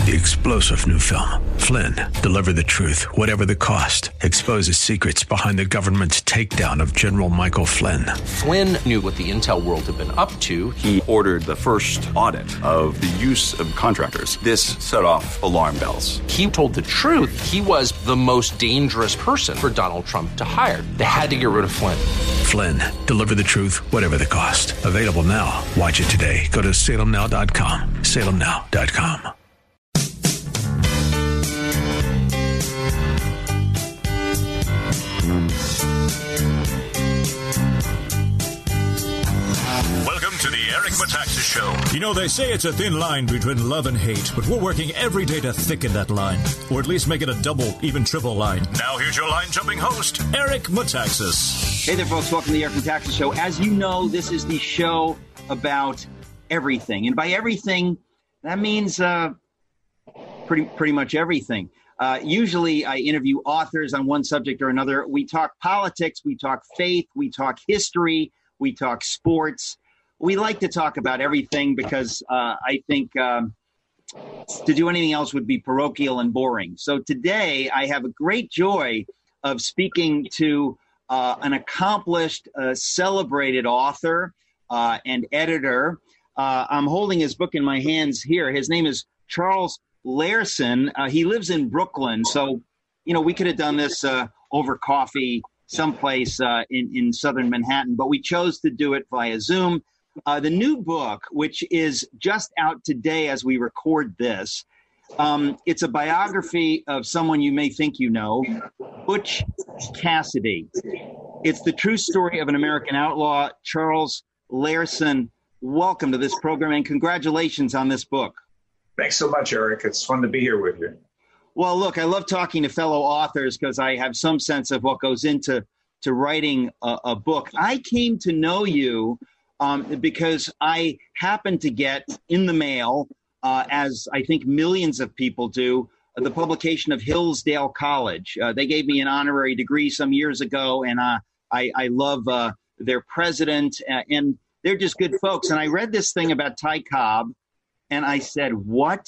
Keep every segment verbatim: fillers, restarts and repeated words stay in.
The explosive new film, Flynn, deliver the truth, whatever the cost, exposes secrets behind the government's takedown of General Michael Flynn. Flynn knew what the intel world had been up to. He ordered the first audit of the use of contractors. This set off alarm bells. He told the truth. He was the most dangerous person for Donald Trump to hire. They had to get rid of Flynn. Flynn, deliver the truth, whatever the cost. Available now. Watch it today. Go to salem now dot com. salem now dot com. Welcome to the Eric Metaxas Show. You know, they say it's a thin line between love and hate, but we're working every day to thicken that line, or at least make it a double, even triple line. Now here's your line-jumping host, Eric Metaxas. Hey there, folks. Welcome to the Eric Metaxas Show. As you know, this is the show about everything. And by everything, that means uh, pretty pretty much everything. Uh, usually I interview authors on one subject or another. We talk politics, we talk faith, we talk history, we talk sports. We like to talk about everything because uh, I think um, to do anything else would be parochial and boring. So today I have a great joy of speaking to uh, an accomplished, uh, celebrated author uh, and editor. Uh, I'm holding his book in my hands here. His name is Charles Lairson. Uh, he lives in Brooklyn. So, you know, we could have done this uh, over coffee someplace uh, in, in southern Manhattan, but we chose to do it via Zoom. Uh, the new book, which is just out today as we record this, um, it's a biography of someone you may think you know, Butch Cassidy. It's the true story of an American outlaw, Charles Lairson. Welcome to this program and congratulations on this book. Thanks so much, Eric. It's fun to be here with you. Well, look, I love talking to fellow authors because I have some sense of what goes into to writing a, a book. I came to know you um, because I happened to get in the mail, uh, as I think millions of people do, uh, the publication of Hillsdale College. Uh, they gave me an honorary degree some years ago, and uh, I, I love uh, their president, uh, and they're just good folks. And I read this thing about Ty Cobb, and I said, what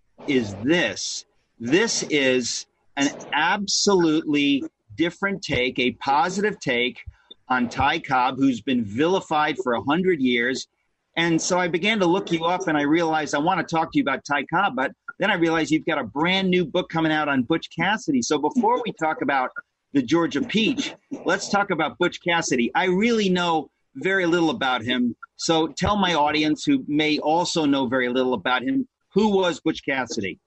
is this? This is an absolutely different take, a positive take on Ty Cobb, who's been vilified for a hundred years. And so I began to look you up, and I realized I want to talk to you about Ty Cobb, but then I realized you've got a brand new book coming out on Butch Cassidy. So before we talk about the Georgia Peach, let's talk about Butch Cassidy. I really know very little about him. So tell my audience, who may also know very little about him, who was Butch Cassidy?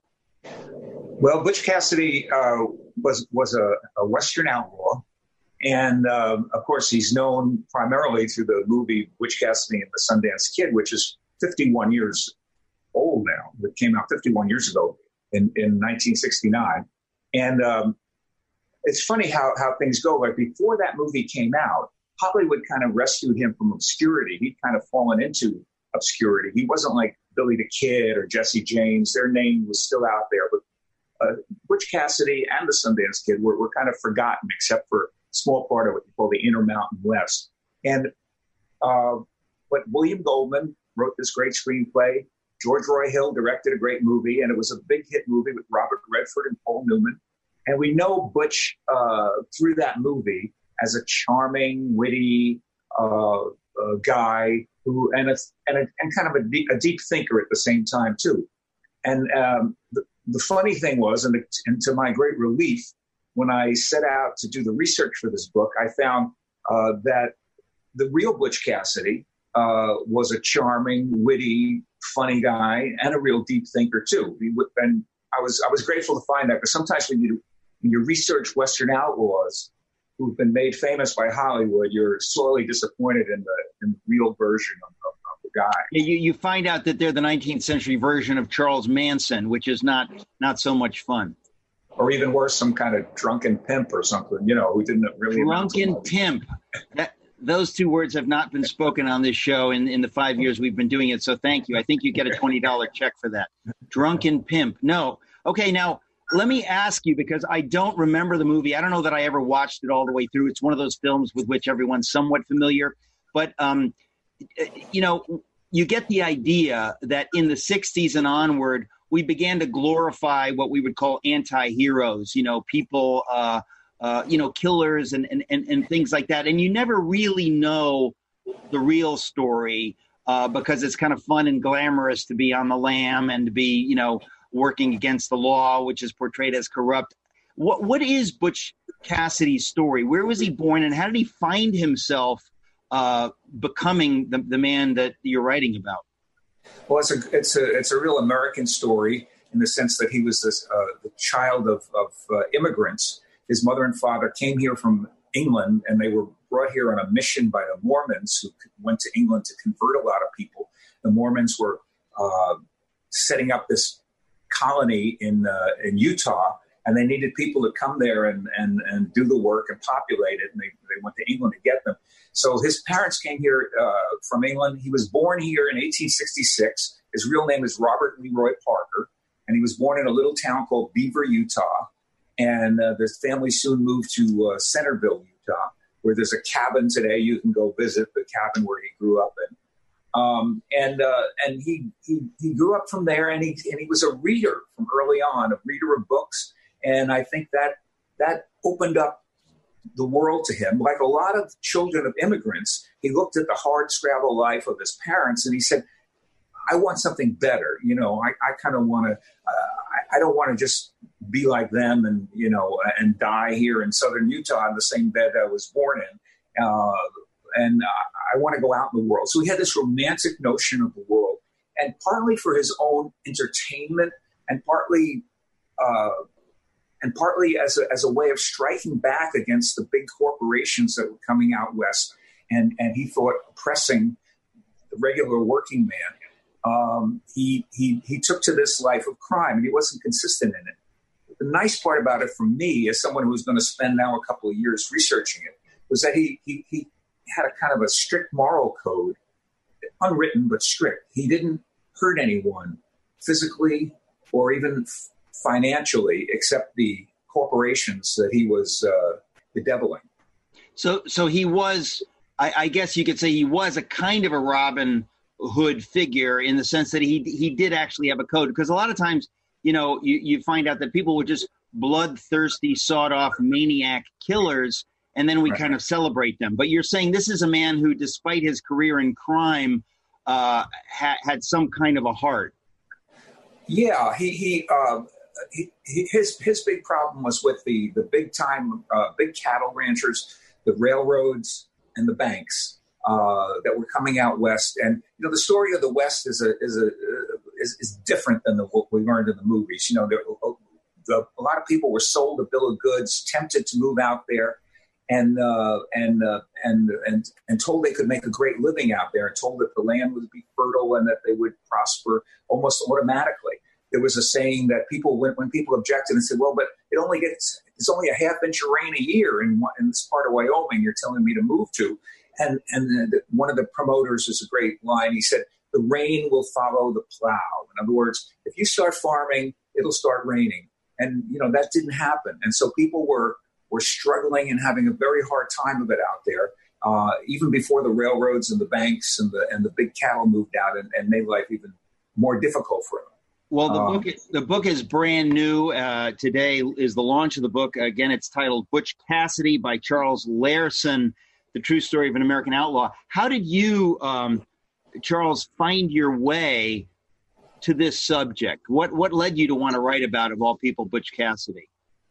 Well, Butch Cassidy uh, was was a, a Western outlaw. And, um, of course, he's known primarily through the movie Butch Cassidy and the Sundance Kid, which is fifty-one years old now. It came out fifty-one years ago in, in nineteen sixty-nine. And um, it's funny how, how things go. Like before that movie came out, Hollywood kind of rescued him from obscurity. He'd kind of fallen into obscurity. He wasn't like Billy the Kid or Jesse James. Their name was still out there. But uh, Butch Cassidy and the Sundance Kid were, were kind of forgotten, except for a small part of what you call the Intermountain West. And uh, but William Goldman wrote this great screenplay. George Roy Hill directed a great movie, and it was a big hit movie with Robert Redford and Paul Newman. And we know Butch uh, through that movie as a charming, witty uh, uh, guy who, and a, and, a, and kind of a deep, a deep thinker at the same time too. And um, the, the funny thing was, and, and to my great relief, when I set out to do the research for this book, I found uh, that the real Butch Cassidy uh, was a charming, witty, funny guy and a real deep thinker too. He would, and I was I was grateful to find that, because sometimes when you when you research Western outlaws who've been made famous by Hollywood, you're sorely disappointed in the, in the real version of, of, of the guy. You, you find out that they're the nineteenth century version of Charles Manson, which is not not so much fun. Or even worse, some kind of drunken pimp or something, you know, who didn't really... Drunken pimp. That, those two words have not been spoken on this show in, in the five years we've been doing it, so thank you. I think you get a twenty dollars check for that. Drunken pimp. No. Okay, now... let me ask you, because I don't remember the movie. I don't know that I ever watched it all the way through. It's one of those films with which everyone's somewhat familiar. But, um, you know, you get the idea that in the sixties and onward, we began to glorify what we would call anti-heroes, you know, people, uh, uh, you know, killers and, and, and, and things like that. And you never really know the real story uh, because it's kind of fun and glamorous to be on the lam and to be, you know, working against the law, which is portrayed as corrupt. What What is Butch Cassidy's story? Where was he born, and how did he find himself uh, becoming the, the man that you're writing about? Well, it's a it's a it's a real American story in the sense that he was this, uh, the child of of uh, immigrants. His mother and father came here from England, and they were brought here on a mission by the Mormons, who went to England to convert a lot of people. The Mormons were uh, setting up this colony in uh, in Utah, and they needed people to come there and and, and do the work and populate it. And they, they went to England to get them. So his parents came here uh, from England. He was born here in eighteen sixty-six. His real name is Robert Leroy Parker, and he was born in a little town called Beaver, Utah. And uh, his family soon moved to uh, Centerville, Utah, where there's a cabin today. You can go visit the cabin where he grew up in. Um, and uh, and he, he he grew up from there, and he and he was a reader from early on, a reader of books. And I think that that opened up the world to him. Like a lot of children of immigrants, he looked at the hard scrabble life of his parents, and he said, I want something better. You know, I, I kind of want to, uh, I, I don't want to just be like them and, you know, and die here in southern Utah in the same bed I was born in. Uh, and uh, I want to go out in the world. So he had this romantic notion of the world, and partly for his own entertainment, and partly, uh, and partly as a, as a way of striking back against the big corporations that were coming out west, and, and he thought oppressing the regular working man. Um, he, he, he took to this life of crime, and he wasn't consistent in it. The nice part about it for me, as someone who's going to spend now a couple of years researching it, was that he, he, he had a kind of a strict moral code, unwritten, but strict. He didn't hurt anyone physically or even f- financially, except the corporations that he was uh, bedeviling. So, so he was, I, I guess you could say he was a kind of a Robin Hood figure in the sense that he he did actually have a code, because a lot of times, you know, you, you find out that people were just bloodthirsty, sawed-off maniac killers, and then we right. kind of celebrate them. But you're saying this is a man who, despite his career in crime, uh, ha- had some kind of a heart. Yeah, he he, uh, he he his his big problem was with the the big time uh, big cattle ranchers, the railroads, and the banks. Uh, that were coming out west, and you know the story of the West is a is a is, is different than the, what we learned in the movies. You know, there, the, a lot of people were sold a bill of goods, tempted to move out there, and uh, and uh, and and and told they could make a great living out there, and told that the land would be fertile and that they would prosper almost automatically. There was a saying that people when when people objected and said, "Well, but it only gets it's only a half inch of rain a year in in this part of Wyoming you're telling me to move to." And and the, one of the promoters is a great line. He said, the rain will follow the plow. In other words, if you start farming, it'll start raining. And, you know, that didn't happen. And so people were were struggling and having a very hard time of it out there, uh, even before the railroads and the banks and the and the big cattle moved out and, and made life even more difficult for them. Well, the um, book the book is brand new. Uh, today is the launch of the book. Again, it's titled Butch Cassidy by Charles Larson, The True Story of an American Outlaw. How did you, um, Charles, find your way to this subject? What what led you to want to write about, of all people, Butch Cassidy?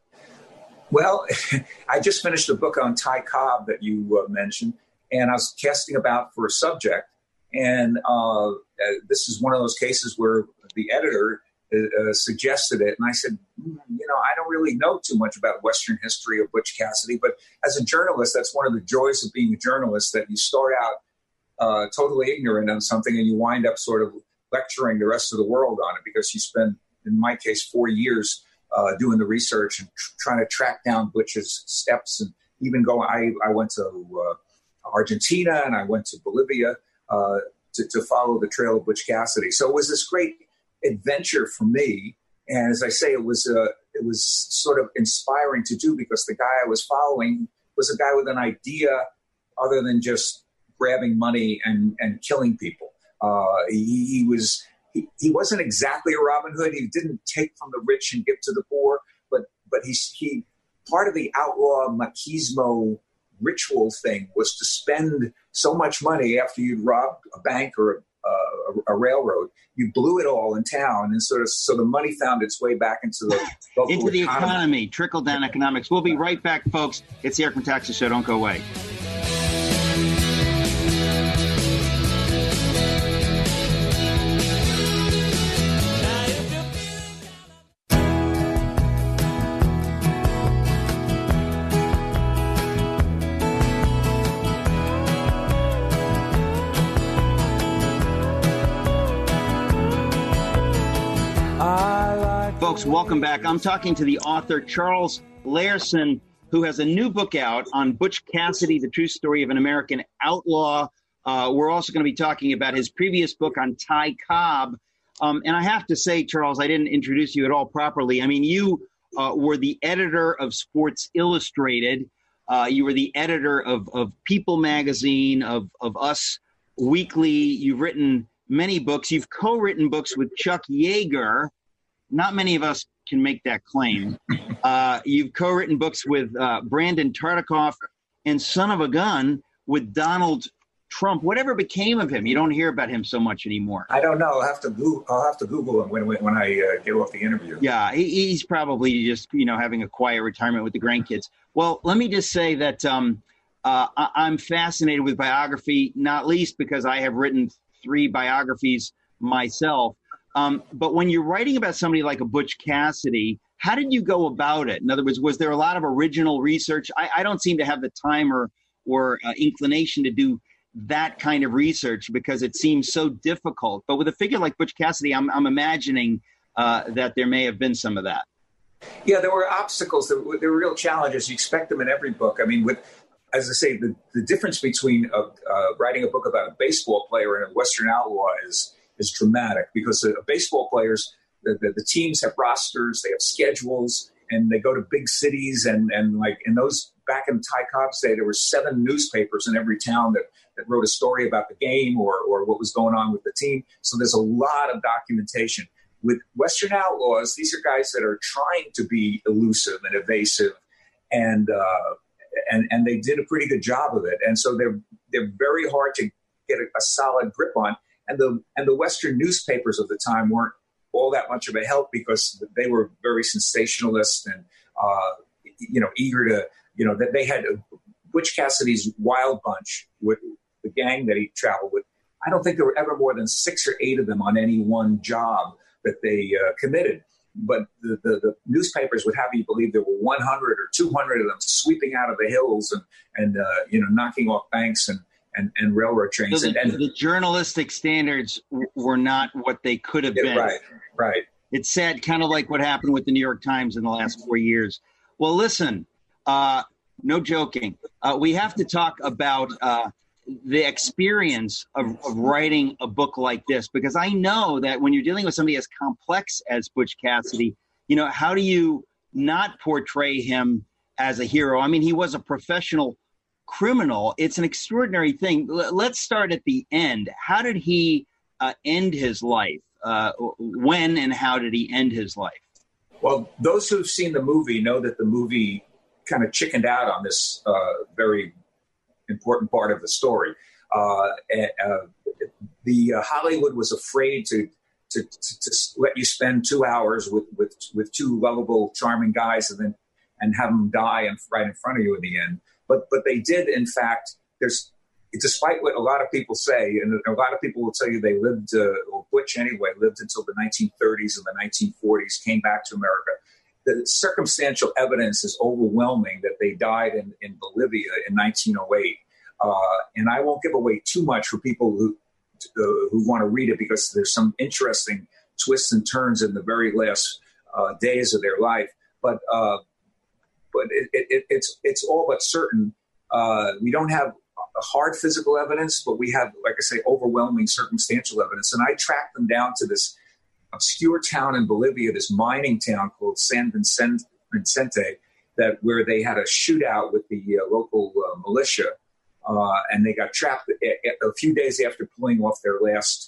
Well, I just finished a book on Ty Cobb that you uh, mentioned, and I was casting about for a subject. And uh, this is one of those cases where the editor uh, suggested it. And I said, mm, you know, I don't really know too much about Western history of Butch Cassidy, but as a journalist, that's one of the joys of being a journalist, that you start out uh, totally ignorant on something and you wind up sort of lecturing the rest of the world on it, because you spend, in my case, four years uh, doing the research and tr- trying to track down Butch's steps. And even go, I, I went to uh, Argentina and I went to Bolivia uh, to, to follow the trail of Butch Cassidy. So it was this great adventure for me, and as I say, it was uh, it was sort of inspiring to do, because the guy I was following was a guy with an idea other than just grabbing money and, and killing people. Uh, he, he was he, he wasn't exactly a Robin Hood. He didn't take from the rich and give to the poor, but but he he part of the outlaw machismo ritual thing was to spend so much money after you'd robbed a bank or a, a, a railroad. You blew it all in town, and sort of so the money found its way back into the local into the economy. economy, trickle down economics. We'll be right back, folks. It's the Eric Metaxas Show. Don't go away. Folks, welcome back. I'm talking to the author, Charles Lairson, who has a new book out on Butch Cassidy, the true story of an American outlaw. Uh, we're also going to be talking about his previous book on Ty Cobb. Um, and I have to say, Charles, I didn't introduce you at all properly. I mean, you uh, were the editor of Sports Illustrated. Uh, you were the editor of, of People magazine, of, of Us Weekly. You've written many books. You've co-written books with Chuck Yeager. Not many of us can make that claim. Uh, you've co-written books with uh, Brandon Tartikoff and Son of a Gun with Donald Trump. Whatever became of him? You don't hear about him so much anymore. I don't know. I'll have to Google, I'll have to Google him when when I uh, get off the interview. Yeah, he, he's probably just you know having a quiet retirement with the grandkids. Well, let me just say that um, uh, I, I'm fascinated with biography, not least because I have written three biographies myself. Um, but when you're writing about somebody like a Butch Cassidy, how did you go about it? In other words, was there a lot of original research? I, I don't seem to have the time or, or uh, inclination to do that kind of research because it seems so difficult. But with a figure like Butch Cassidy, I'm, I'm imagining uh, that there may have been some of that. Yeah, there were obstacles. There were, there were real challenges. You expect them in every book. I mean, with as I say, the, the difference between uh, uh, writing a book about a baseball player and a Western outlaw is is dramatic because the baseball players, the, the, the teams have rosters, they have schedules, and they go to big cities. And, and like in those back in Ty Cobb's day, there were seven newspapers in every town that, that wrote a story about the game or, or what was going on with the team. So there's a lot of documentation. With Western outlaws, these are guys that are trying to be elusive and evasive, and uh, and and they did a pretty good job of it. And so they're they're very hard to get a, a solid grip on. And the and the Western newspapers of the time weren't all that much of a help because they were very sensationalist and uh, you know eager to you know that they had Butch Cassidy's Wild Bunch with the gang that he traveled with. I don't think there were ever more than six or eight of them on any one job that they uh, committed. But the, the, the newspapers would have you believe there were one hundred or two hundred of them sweeping out of the hills and and uh, you know knocking off banks and. And, and railroad trains. So the, and, and, the journalistic standards w- were not what they could have been. Right, right. It's sad, kind of like what happened with the New York Times in the last four years. Well, listen, uh, no joking. Uh, we have to talk about uh, the experience of, of writing a book like this, because I know that when you're dealing with somebody as complex as Butch Cassidy, you know, how do you not portray him as a hero? I mean, he was a professional criminal. It's an extraordinary thing. L- let's start at the end. How did he uh, end his life? Uh, when and how did he end his life? Well, those who've seen the movie know that the movie kind of chickened out on this uh, very important part of the story. Uh, uh, the uh, Hollywood was afraid to, to to to let you spend two hours with with with two lovable, charming guys and then and have them die and right in front of you in the end. But but they did, in fact, there's, despite what a lot of people say, and a lot of people will tell you they lived, uh, or Butch anyway, lived until the nineteen thirties and the nineteen forties, came back to America. The circumstantial evidence is overwhelming that they died in, in Bolivia in nineteen oh eight. Uh, and I won't give away too much for people who uh, who want to read it because there's some interesting twists and turns in the very last uh, days of their life. But uh, But it, it, it's it's all but certain. Uh, we don't have a hard physical evidence, but we have, like I say, overwhelming circumstantial evidence. And I tracked them down to this obscure town in Bolivia, this mining town called San Vicente, that where they had a shootout with the uh, local uh, militia, uh, and they got trapped a, a few days after pulling off their last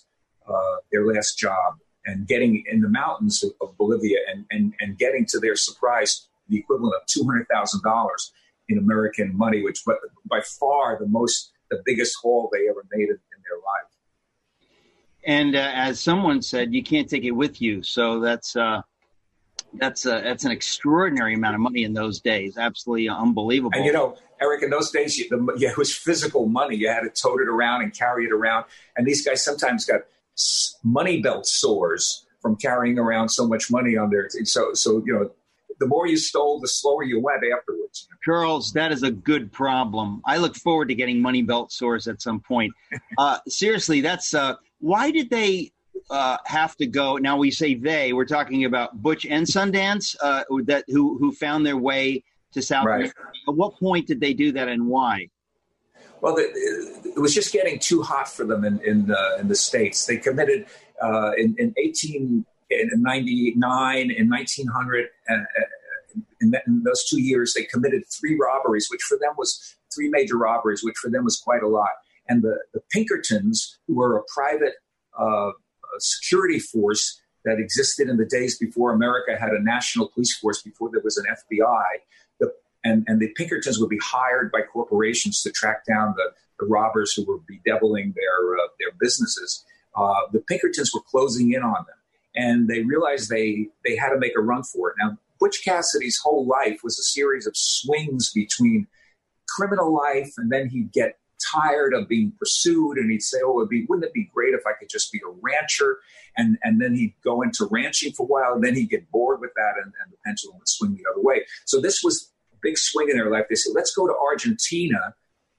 uh, their last job and getting in the mountains of, of Bolivia and, and, and getting to their surprise the equivalent of two hundred thousand dollars in American money, which by, by far the most, the biggest haul they ever made in, in their life. And uh, as someone said, you can't take it with you. So that's uh, that's uh, that's an extraordinary amount of money in those days. Absolutely unbelievable. And, you know, Eric, in those days, you, the, yeah, it was physical money. You had to tote it around and carry it around. And these guys sometimes got money belt sores from carrying around so much money on their – so, so you know, the more you stole, the slower you went afterwards. Charles, that is a good problem. I look forward to getting money belt sores at some point. Uh, seriously, that's uh, – why did they uh, have to go? Now we say they. We're talking about Butch and Sundance, uh, that who who found their way to South right. America. At what point did they do that, and why? Well, the, it was just getting too hot for them in in, uh, in the States. They committed uh, in, in eighteen ninety-nine, in nineteen hundred, uh, in, that, in those two years, they committed three robberies, which for them was three major robberies, which for them was quite a lot. And the, the Pinkertons, who were a private uh, security force that existed in the days before America had a national police force, before there was an F B I, the, and, and the Pinkertons would be hired by corporations to track down the, the robbers who were bedeviling their, uh, their businesses. Uh, the Pinkertons were closing in on them, and they realized they, they had to make a run for it. Now, Butch Cassidy's whole life was a series of swings between criminal life, and then he'd get tired of being pursued, and he'd say, oh, it'd be, wouldn't it be great if I could just be a rancher? And and then he'd go into ranching for a while, and then he'd get bored with that, and, and the pendulum would swing the other way. So this was a big swing in their life. They said, let's go to Argentina,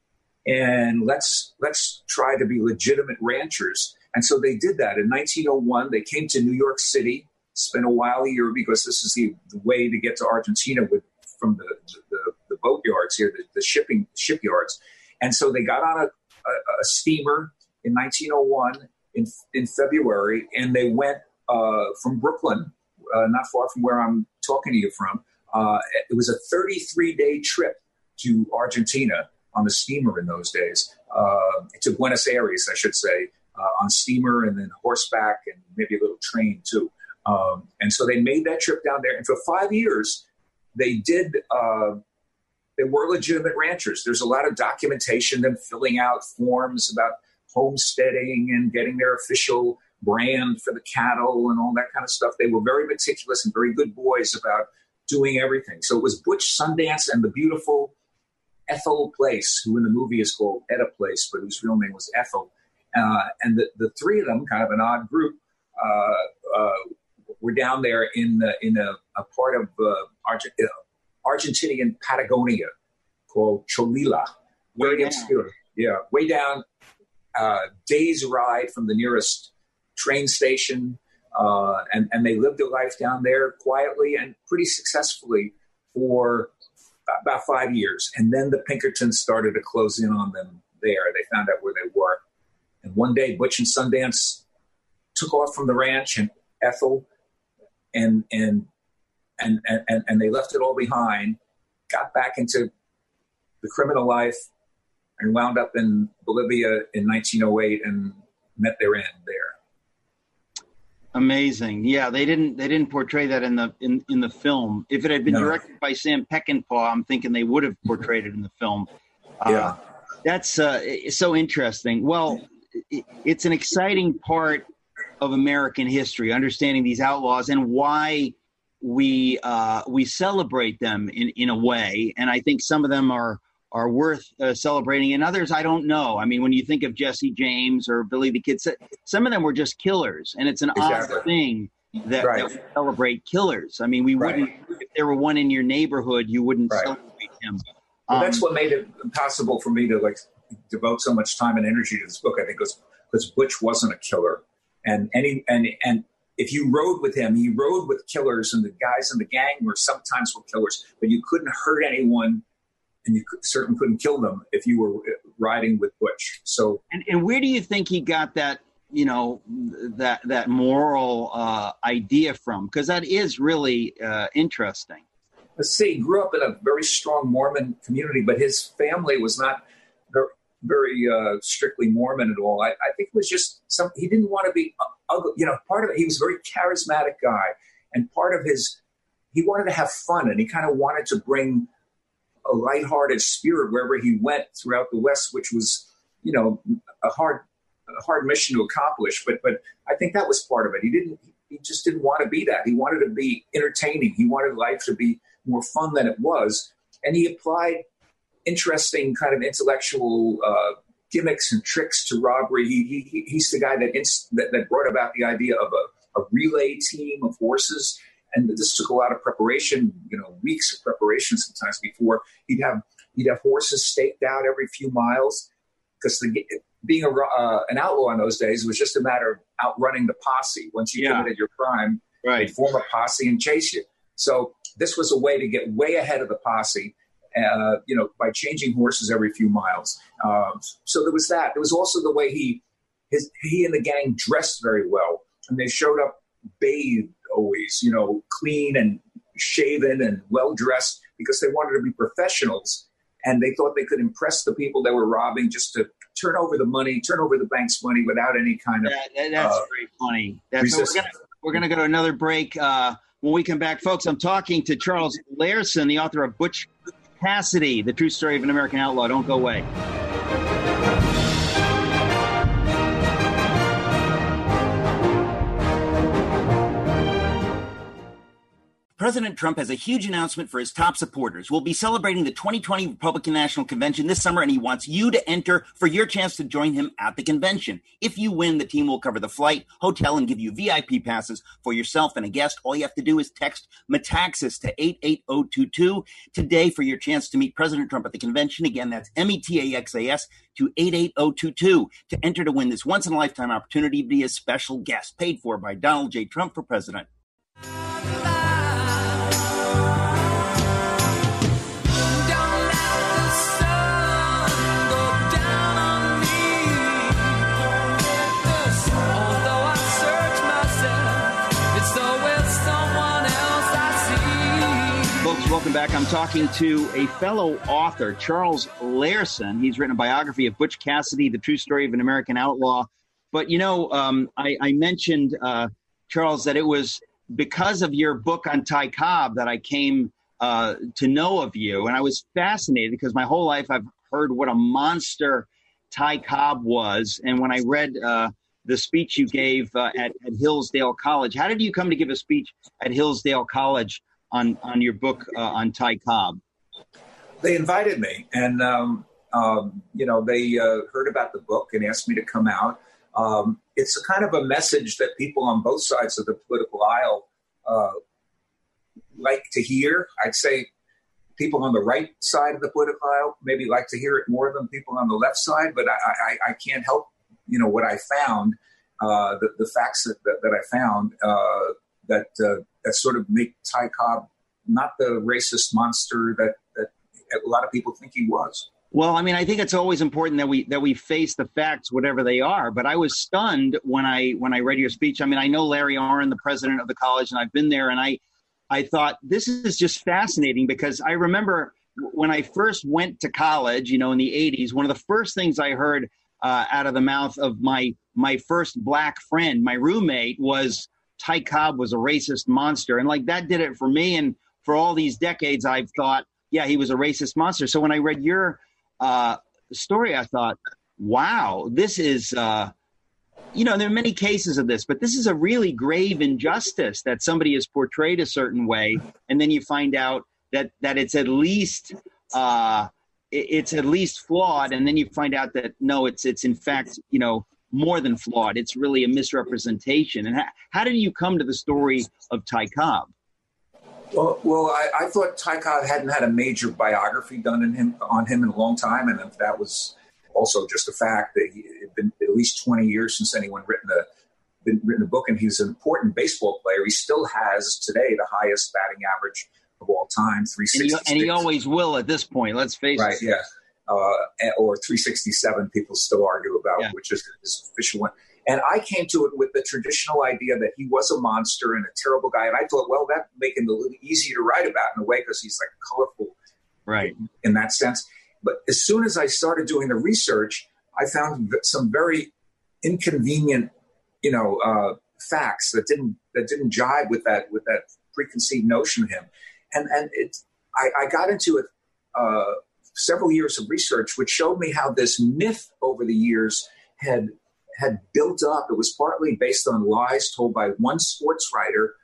and let's let's try to be legitimate ranchers. And so they did that. In nineteen oh one, they came to New York City, spent a while here, because this is the, the way to get to Argentina with from the, the, the boat yards here, the, the shipping shipyards. And so they got on a, a, a steamer in nineteen oh one in in February, and they went uh, from Brooklyn, uh, not far from where I'm talking to you from. Uh, it was a thirty-three day trip to Argentina on the steamer in those days, uh, to Buenos Aires, I should say, uh, on steamer, and then horseback, and maybe a little train too. Um, and so they made that trip down there, and for five years they did. Uh, They were legitimate ranchers. There's a lot of documentation, them filling out forms about homesteading and getting their official brand for the cattle and all that kind of stuff. They were very meticulous and very good boys about doing everything. So it was Butch, Sundance, and the beautiful Ethel Place, who in the movie is called Etta Place, but whose real name was Ethel. Uh, and the, the three of them, kind of an odd group, uh, uh, were down there in, the, in a, a part of uh, Argentina. Argentinian Patagonia called Cholila. Way down. Yeah, way down, uh, day's ride from the nearest train station. Uh, and, and they lived their life down there quietly and pretty successfully for about five years. And then the Pinkertons started to close in on them there. They found out where they were. And one day, Butch and Sundance took off from the ranch, and Ethel and and And, and and they left it all behind, got back into the criminal life, and wound up in Bolivia in nineteen oh eight and met their end there. Amazing. Yeah, they didn't they didn't portray that in the in, in the film. If it had been no. directed by Sam Peckinpah, I'm thinking they would have portrayed it in the film. Yeah. Uh, that's uh, so interesting. Well, it, it's an exciting part of American history, understanding these outlaws and why we uh, we celebrate them in, in a way, and I think some of them are are worth uh, celebrating, and others I don't know. I mean, when you think of Jesse James or Billy the Kid, some of them were just killers, and it's an exactly. odd thing that, right. that we celebrate killers. I mean, we right. wouldn't if there were one in your neighborhood, you wouldn't right. celebrate him. Well, um, that's what made it impossible for me to like devote so much time and energy to this book. I think was because Butch wasn't a killer, and any and and. If you rode with him, he rode with killers, and the guys in the gang were sometimes were killers, but you couldn't hurt anyone, and you could, certainly couldn't kill them if you were riding with Butch. So, and, and where do you think he got that, you know, that that moral uh, idea from? Because that is really uh, interesting. Let's see. He grew up in a very strong Mormon community, but his family was not very, very uh, strictly Mormon at all. I, I think it was just some. He didn't want to be ugly. You know, part of it. He was a very charismatic guy, and part of his, he wanted to have fun, and he kind of wanted to bring a lighthearted spirit wherever he went throughout the West, which was, you know, a hard, a hard mission to accomplish. But but I think that was part of it. He didn't. He just didn't want to be that. He wanted to be entertaining. He wanted life to be more fun than it was, and he applied interesting kind of intellectual uh, gimmicks and tricks to robbery. He, he he's the guy that, ins- that that brought about the idea of a, a relay team of horses, and this took a lot of preparation. You know, weeks of preparation sometimes before he'd have he'd have horses staked out every few miles, because the being a, uh, an outlaw in those days was just a matter of outrunning the posse. Once you yeah. committed your crime, right. they'd form a posse and chase you. So this was a way to get way ahead of the posse, uh, you know, by changing horses every few miles. Um, so there was that. There was also the way he, his, he and the gang dressed very well, and they showed up bathed always, you know, clean and shaven and well dressed, because they wanted to be professionals, and they thought they could impress the people they were robbing just to turn over the money, turn over the bank's money without any kind of. That, that's uh, very funny. That's, so we're going to go to another break. Uh, when we come back, folks, I'm talking to Charles Lairson, the author of Butch Cassidy, The True Story of an American Outlaw. Don't go away. President Trump has a huge announcement for his top supporters. We'll be celebrating the twenty twenty Republican National Convention this summer, and he wants you to enter for your chance to join him at the convention. If you win, the team will cover the flight, hotel, and give you V I P passes for yourself and a guest. All you have to do is text Metaxas to eight eight zero two two today for your chance to meet President Trump at the convention. Again, that's M E T A X A S to eight eight zero two two to enter to win this once-in-a-lifetime opportunity to be a special guest, paid for by Donald J. Trump for president. Welcome back. I'm talking to a fellow author, Charles Lairson. He's written a biography of Butch Cassidy, The True Story of an American Outlaw. But, you know, um, I, I mentioned, uh, Charles, that it was because of your book on Ty Cobb that I came uh, to know of you. And I was fascinated because my whole life I've heard what a monster Ty Cobb was. And when I read uh, the speech you gave uh, at, at Hillsdale College, how did you come to give a speech at Hillsdale College on, on your book uh, on Ty Cobb? They invited me, and, um, um, you know, they uh, heard about the book and asked me to come out. Um, it's a kind of a message that people on both sides of the political aisle uh, like to hear. I'd say people on the right side of the political aisle maybe like to hear it more than people on the left side, but I, I, I can't help, you know, what I found, uh, the, the facts that, that, that I found uh, that uh, that sort of make Ty Cobb not the racist monster that, that a lot of people think he was. Well, I mean, I think it's always important that we that we face the facts, whatever they are. But I was stunned when I when I read your speech. I mean, I know Larry Arnn, the president of the college, and I've been there, and I I thought this is just fascinating because I remember when I first went to college, you know, in the eighties, one of the first things I heard uh, out of the mouth of my my first black friend, my roommate, was Ty Cobb was a racist monster. And like that did it for me. And for all these decades, I've thought, yeah, he was a racist monster. So when I read your uh, story, I thought, wow, this is, uh, you know, there are many cases of this, but this is a really grave injustice that somebody is portrayed a certain way. And then you find out that that it's at least uh, it's at least flawed. And then you find out that, no, it's it's in fact, you know, more than flawed. It's really a misrepresentation. And how, how did you come to the story of Ty Cobb? Well, well, I, I thought Ty Cobb hadn't had a major biography done in him on him in a long time, and that was also just a fact that it had been at least twenty years since anyone written a been written a book, and he's an important baseball player. He still has today the highest batting average of all time, three sixty-six. And he, and he always will at this point. Let's face right, it. Right? Yeah. Uh, or three sixty-seven, people still argue about, yeah. which is his official one. And I came to it with the traditional idea that he was a monster and a terrible guy. And I thought, well, that would make him a little easier to write about in a way because he's like colorful right. in, in that sense. but as soon as I started doing the research, I found some very inconvenient, you know, uh, facts that didn't that didn't jive with that with that preconceived notion of him, and and it I, I got into it uh, several years of research, which showed me how this myth over the years had had built up. It was partly based on lies told by one sports writer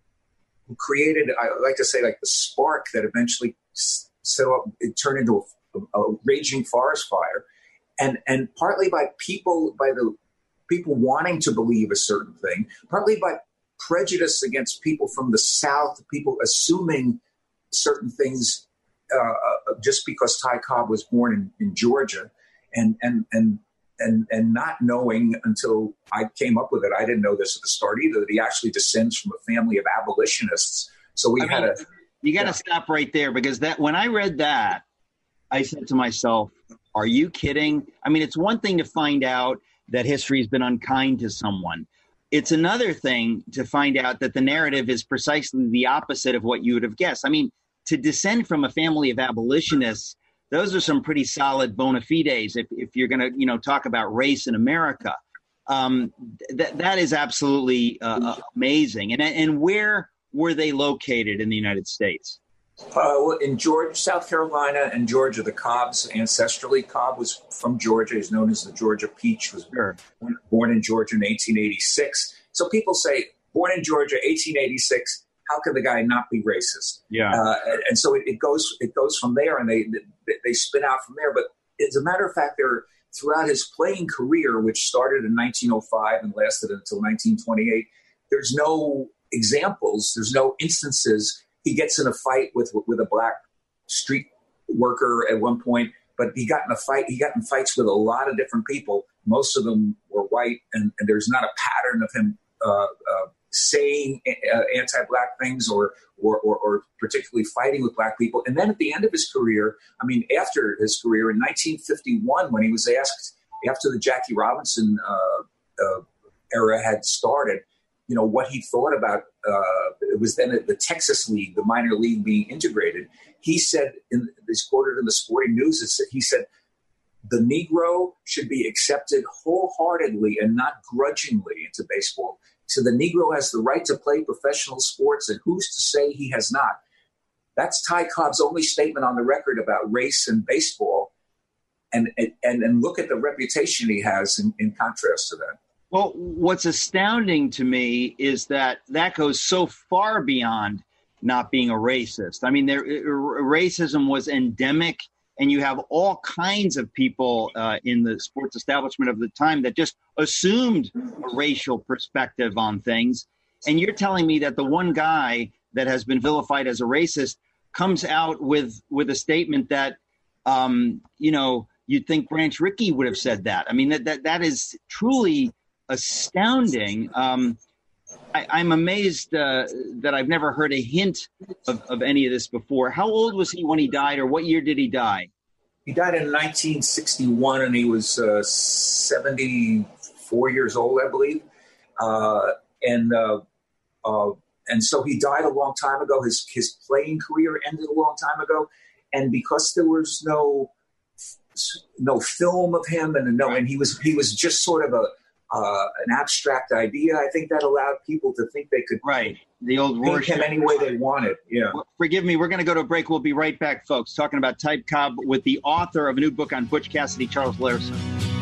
who created, I like to say, like the spark that eventually set up, it turned into a, a raging forest fire, and and partly by people by the people wanting to believe a certain thing, partly by prejudice against people from the South, people assuming certain things uh, just because Ty Cobb was born in, in Georgia, and and and and and not knowing until I came up with it. I didn't know this at the start either, that he actually descends from a family of abolitionists. So we I had mean, a you got to yeah. stop right there, because that when I read that, I said to myself, "Are you kidding?" I mean, it's one thing to find out that history has been unkind to someone. It's another thing to find out that the narrative is precisely the opposite of what you would have guessed. I mean, to descend from a family of abolitionists, those are some pretty solid bona fides if, if you're going to, you know, talk about race in America. Um, th- that is absolutely uh, amazing. And, and where were they located in the United States? Uh, in Georgia, South Carolina and Georgia, the Cobbs ancestrally. Cobb was from Georgia. He's known as the Georgia Peach. Was sure. born, born in Georgia in eighteen eighty-six. So people say, born in Georgia, eighteen eighty-six. How can the guy not be racist? Yeah. Uh, and, and so it, it goes it goes from there, and they, they they spin out from there. But as a matter of fact, there throughout his playing career, which started in nineteen oh five and lasted until nineteen twenty-eight, there's no examples. There's no instances. He gets in a fight with with a black street worker at one point, but he got in a fight. He got in fights with a lot of different people. Most of them were white, and, and there's not a pattern of him uh, uh, saying uh, anti-black things or, or or or particularly fighting with black people. And then at the end of his career, I mean, after his career in nineteen fifty-one, when he was asked after the Jackie Robinson uh, uh, era had started, you know, what he thought about, uh, it was then the Texas League, the minor league being integrated. He said, in, this quoted in the Sporting News, he said, the Negro should be accepted wholeheartedly and not grudgingly into baseball. So the Negro has the right to play professional sports, and who's to say he has not? That's Ty Cobb's only statement on the record about race and baseball. And, and, and look at the reputation he has in, in contrast to that. Well, what's astounding to me is that that goes so far beyond not being a racist. I mean, there, racism was endemic, and you have all kinds of people uh, in the sports establishment of the time that just assumed a racial perspective on things. And you're telling me that the one guy that has been vilified as a racist comes out with with a statement that, um, you know, you'd think Branch Rickey would have said that. I mean, that that, that is truly astounding. Um, I, I'm amazed uh, that I've never heard a hint of, of any of this before. How old was he when he died, or what year did he die? He died in nineteen sixty-one, and he was uh, seventy-four years old, I believe. Uh, and uh, uh, and so he died a long time ago. His his playing career ended a long time ago, and because there was no no film of him, and no, and he was he was just sort of a Uh, an abstract idea. I think that allowed people to think they could right the old paint him any way they wanted. Yeah. Well, forgive me. We're going to go to a break. We'll be right back, folks, talking about Ty Cobb with the author of a new book on Butch Cassidy, Charles Larson.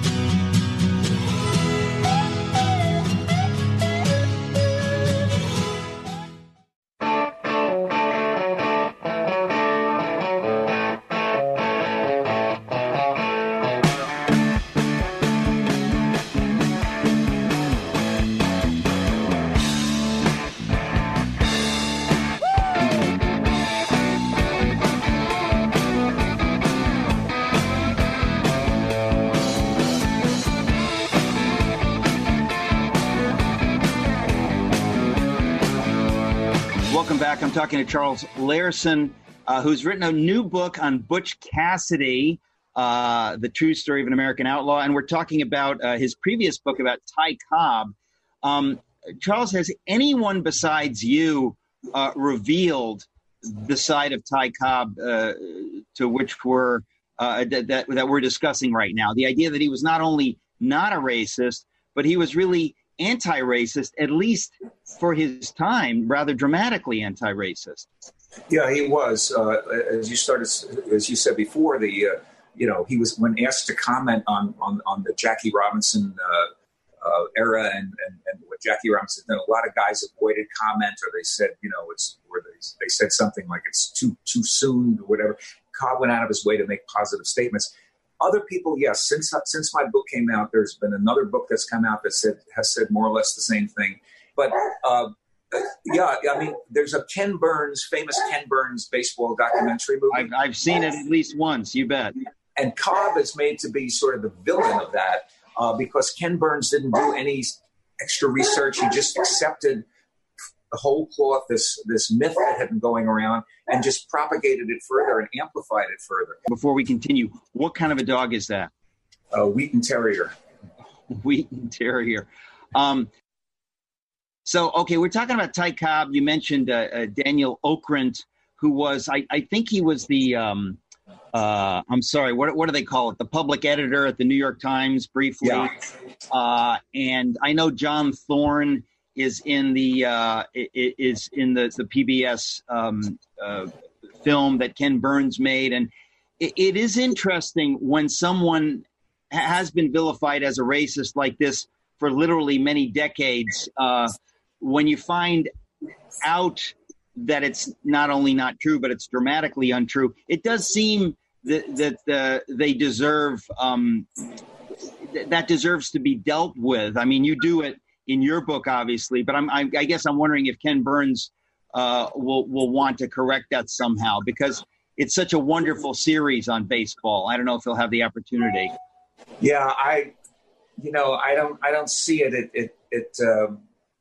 Back. I'm talking to Charles Larson, uh, who's written a new book on Butch Cassidy, uh, the true story of an American outlaw. And we're talking about uh, his previous book about Ty Cobb. Um, Charles, has anyone besides you uh, revealed the side of Ty Cobb uh, to which we're uh, that, that that we're discussing right now. The idea that he was not only not a racist, but he was really anti-racist, at least for his time, rather dramatically anti-racist. Yeah, he was. Uh, as you started, as you said before, the uh, you know he was when asked to comment on on, on the Jackie Robinson uh, uh, era and, and and what Jackie Robinson did, a lot of guys avoided comment, or they said you know it's or they, they said something like it's too too soon or whatever. Cobb went out of his way to make positive statements. Other people, yes. Since since my book came out, there's been another book that's come out that said has said more or less the same thing. But uh, yeah, I mean, there's a Ken Burns, famous Ken Burns baseball documentary movie. I've, I've seen it at least once. You bet. And Cobb is made to be sort of the villain of that uh, because Ken Burns didn't do any extra research. He just accepted the whole cloth, this this myth that had been going around, and just propagated it further and amplified it further. Before we continue, what kind of a dog is that? A Wheaton Terrier. Wheaton Terrier. Um, so, okay, we're talking about Ty Cobb. You mentioned uh, uh, Daniel Okrent, who was, I, I think he was the, um, uh, I'm sorry, what what do they call it? The public editor at the New York Times, briefly. Yeah. Uh, and I know John Thorne is in the uh, is in the the P B S um, uh, film that Ken Burns made, and it, it is interesting when someone has been vilified as a racist like this for literally many decades. Uh, when you find out that it's not only not true, but it's dramatically untrue, it does seem that that uh, they deserve um, th- that deserves to be dealt with. I mean, you do it in your book, obviously, but I'm, I, I guess I'm wondering if Ken Burns uh, will will want to correct that somehow, because it's such a wonderful series on baseball. I don't know if he'll have the opportunity. Yeah, I, you know, I don't, I don't see it. It, it, it um,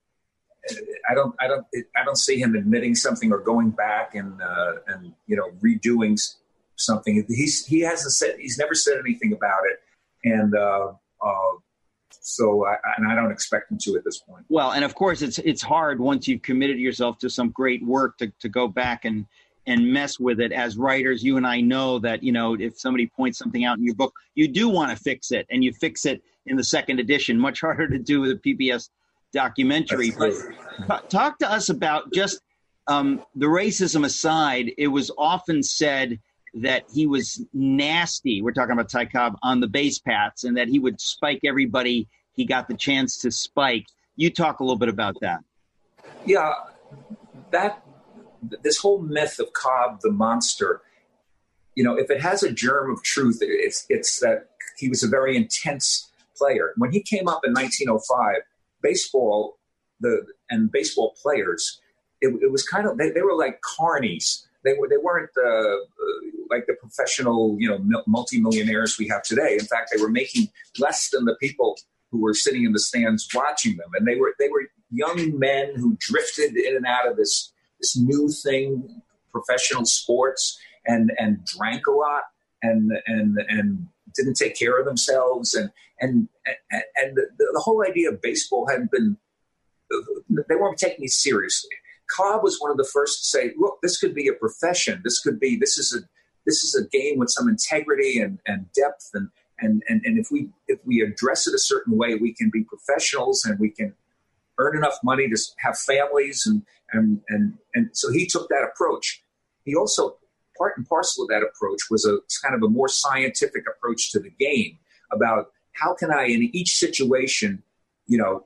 I don't, I don't, it, I don't see him admitting something or going back and uh, and you know redoing something. He's he hasn't said, he's never said anything about it, and. Uh, uh, So, I, and I don't expect him to at this point. Well, and of course, it's it's hard once you've committed yourself to some great work to, to go back and, and mess with it. As writers, you and I know that, you know, if somebody points something out in your book, you do want to fix it, and you fix it in the second edition. Much harder to do with a P B S documentary. But t- talk to us about just um, the racism aside. It was often said that he was nasty. We're talking about Ty Cobb on the base paths, and that he would spike everybody he got the chance to spike. You talk a little bit about that. Yeah, that this whole myth of Cobb the monster, you know, if it has a germ of truth, it's it's that he was a very intense player. When he came up in nineteen oh five, baseball the and baseball players, it, it was kind of they, they were like carnies. They were they weren't uh, uh, like the professional, you know, multimillionaires we have today. In fact, they were making less than the people who were sitting in the stands watching them, and they were they were young men who drifted in and out of this this new thing, professional sports, and and drank a lot, and and and didn't take care of themselves, and and and, and the, the whole idea of baseball hadn't been they weren't taking it seriously. Cobb was one of the first to say, look, this could be a profession. This could be, this is a, this is a game with some integrity and, and depth. And, and, and, and if we, if we address it a certain way, we can be professionals and we can earn enough money to have families. And, and, and, and so he took that approach. He also, part and parcel of that approach was a kind of a more scientific approach to the game about how can I, in each situation, you know,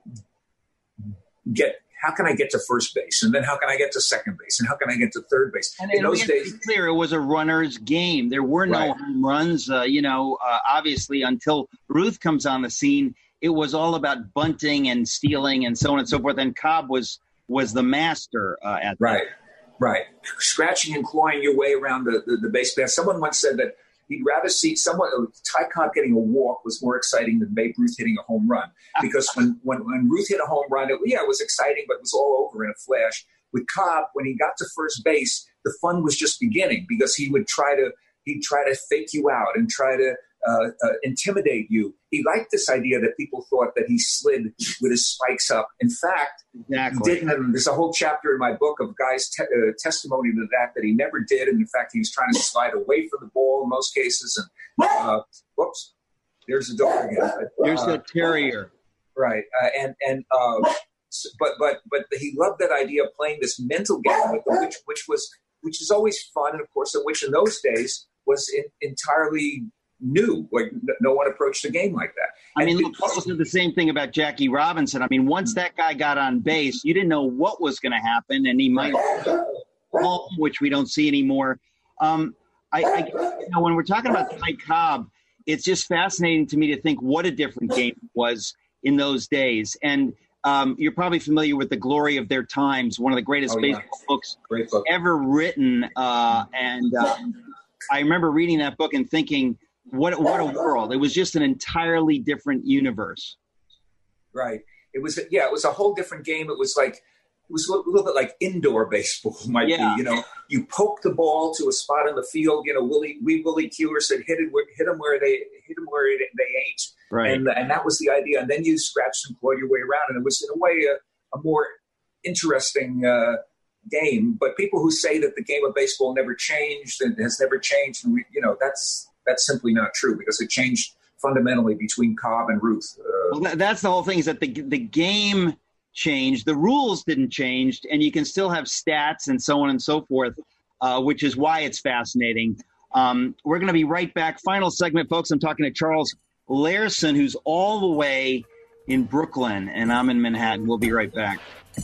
get, how can I get to first base? And then how can I get to second base? And how can I get to third base? And in those days, to be clear, it was a runner's game. There were no right. home runs. Uh, you know, uh, obviously, until Ruth comes on the scene, it was all about bunting and stealing and so on and so forth. And Cobb was was the master uh, at right, that. right, scratching and clawing your way around the, the, the base path. Someone once said that he'd rather see someone, Ty Cobb getting a walk was more exciting than Babe Ruth hitting a home run. Because when, when, when Ruth hit a home run, it, yeah, it was exciting, but it was all over in a flash. With Cobb, when he got to first base, the fun was just beginning because he would try to he'd try to fake you out and try to uh, uh, intimidate you. He liked this idea that people thought that he slid with his spikes up. In fact, exactly. he didn't. And there's a whole chapter in my book of guys' te- uh, testimony to that, that he never did. And in fact, he was trying to slide away from the ball in most cases. And uh, whoops, there's the dog again. There's uh, the terrier. Right. Uh, and, and, uh, but, but, but he loved that idea of playing this mental game with them, which, which was, which is always fun. And of course, which in those days was in, entirely new. Like no one approached a game like that. I and mean, look, also the same thing about Jackie Robinson. I mean, once that guy got on base, you didn't know what was going to happen, and he might home, which we don't see anymore. Um, I, I you know, when we're talking about Ty Cobb, it's just fascinating to me to think what a different game it was in those days. And um, you're probably familiar with The Glory of Their Times, one of the greatest oh, yeah. baseball books Great book. ever written. Uh, and uh, I remember reading that book and thinking, what what a world. It was just an entirely different universe. Right. It was, yeah, it was a whole different game. It was like, it was a little, little bit like indoor baseball might Yeah. be, you know, you poke the ball to a spot in the field, you know, Willie, we Willie Keeler said, hit it, where, hit them where they, hit them where they ain't. Right. And, and that was the idea. And then you scratched and clawed your way around. And it was in a way a, a more interesting uh, game. But people who say that the game of baseball never changed and has never changed, and we, you know, that's, that's simply not true because it changed fundamentally between Cobb and Ruth. Uh, well, that's the whole thing is that the the game changed. The rules didn't change, and you can still have stats and so on and so forth, uh, which is why it's fascinating. Um, we're going to be right back. Final segment, folks. I'm talking to Charles Lairson, who's all the way in Brooklyn, and I'm in Manhattan. We'll be right back.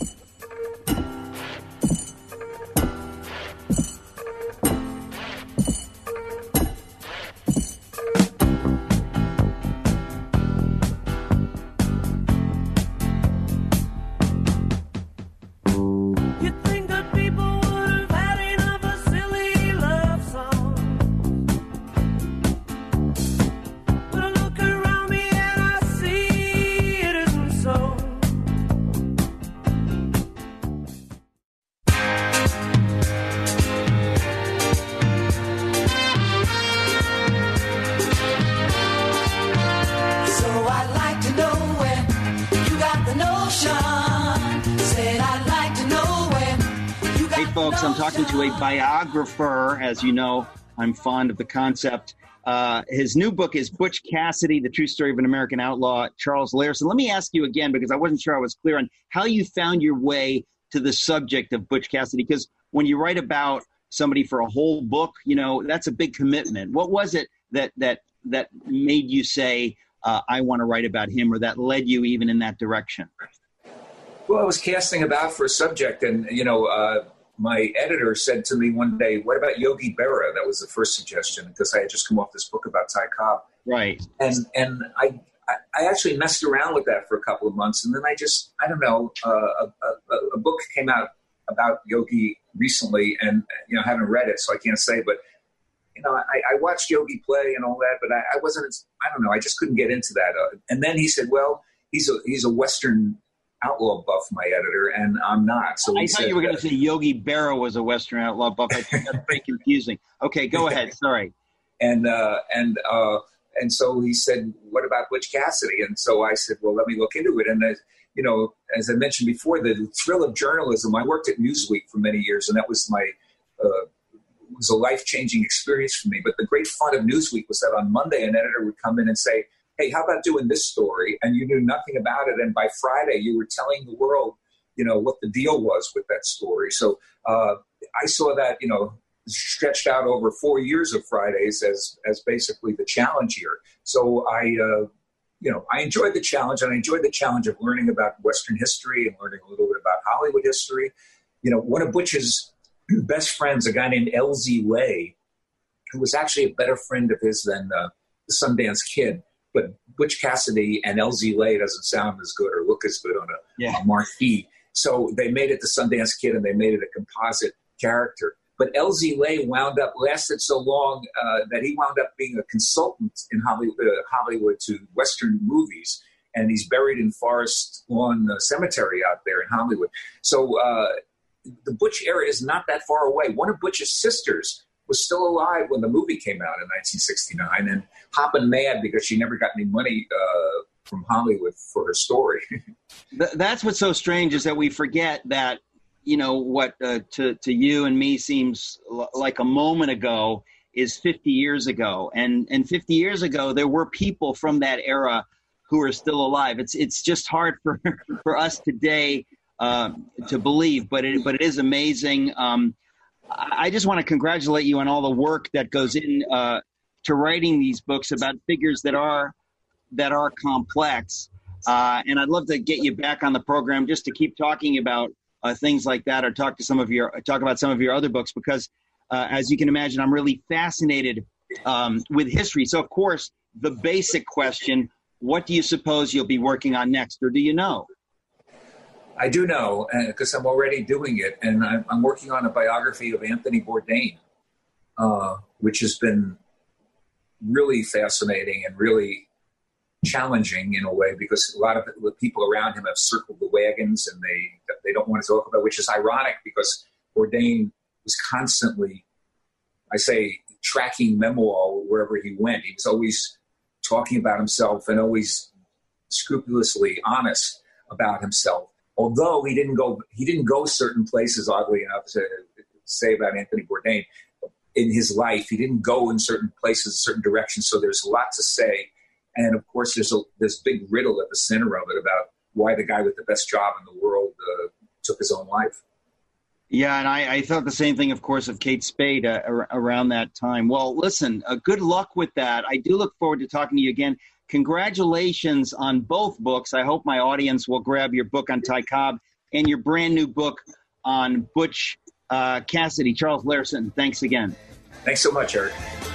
Folks, I'm talking to a biographer. As you know, I'm fond of the concept. Uh, his new book is Butch Cassidy, The True Story of an American Outlaw, Charles Lairson. Let me ask you again, because I wasn't sure I was clear on how you found your way to the subject of Butch Cassidy. Because when you write about somebody for a whole book, you know, that's a big commitment. What was it that that that made you say, uh, I want to write about him, or that led you even in that direction? Well, I was casting about for a subject, and, you know, uh, my editor said to me one day, what about Yogi Berra? That was the first suggestion, because I had just come off this book about Ty Cobb. Right. And and I I actually messed around with that for a couple of months. And then I just, I don't know, uh, a, a, a book came out about Yogi recently, and, you know, I haven't read it, so I can't say. But, you know, I, I watched Yogi play and all that, but I, I wasn't, I don't know, I just couldn't get into that. Uh, and then he said, well, he's a he's a Western outlaw buff, my editor, and I'm not. So I thought you were going to say Yogi Berra was a Western outlaw buff. I think that's pretty confusing. Okay, go ahead. Sorry. And uh, and uh, and so he said, "What about Butch Cassidy?" And so I said, "Well, let me look into it." And uh, you know, as I mentioned before, the thrill of journalism. I worked at Newsweek for many years, and that was my uh, was a life changing experience for me. But the great fun of Newsweek was that on Monday, an editor would come in and say, hey, how about doing this story? And you knew nothing about it. And by Friday, you were telling the world, you know, what the deal was with that story. So uh, I saw that, you know, stretched out over four years of Fridays as as basically the challenge here. So I, uh, you know, I enjoyed the challenge, and I enjoyed the challenge of learning about Western history and learning a little bit about Hollywood history. You know, one of Butch's best friends, a guy named L Z Lay, who was actually a better friend of his than uh, the Sundance Kid. But Butch Cassidy and L Z Lay doesn't sound as good or look as good on a, yeah. a marquee. So they made it the Sundance Kid, and they made it a composite character. But L Z Lay wound up, lasted so long uh, that he wound up being a consultant in Hollywood, uh, Hollywood to Western movies. And he's buried in Forest Lawn uh, Cemetery out there in Hollywood. So uh, the Butch era is not that far away. One of Butch's sisters was still alive when the movie came out in nineteen sixty-nine and hopping mad because she never got any money uh, from Hollywood for her story. That's what's so strange is that we forget that, you know, what uh, to, to you and me seems l- like a moment ago is fifty years ago. And, and fifty years ago, there were people from that era who are still alive. It's it's just hard for, for us today uh, to believe, but it, but it is amazing. Um, I just want to congratulate you on all the work that goes in uh, to writing these books about figures that are that are complex. Uh, and I'd love to get you back on the program just to keep talking about uh, things like that, or talk to some of your talk about some of your other books, because uh, as you can imagine, I'm really fascinated um, with history. So, of course, the basic question: what do you suppose you'll be working on next, or do you know? I do know, because I'm already doing it, and I'm, I'm working on a biography of Anthony Bourdain, uh, which has been really fascinating and really challenging in a way, because a lot of the people around him have circled the wagons and they they don't want to talk about it, which is ironic because Bourdain was constantly, I say, tracking memoir wherever he went. He was always talking about himself and always scrupulously honest about himself. Although he didn't go, he didn't go certain places. Oddly enough, to say about Anthony Bourdain in his life, he didn't go in certain places, certain directions. So there's a lot to say, and of course, there's a this big riddle at the center of it about why the guy with the best job in the world uh, took his own life. Yeah, and I, I thought the same thing, of course, of Kate Spade uh, ar- around that time. Well, listen, uh, good luck with that. I do look forward to talking to you again. Congratulations on both books. I hope my audience will grab your book on Ty Cobb and your brand new book on Butch uh, Cassidy. Charles Larson, thanks again. Thanks so much, Eric.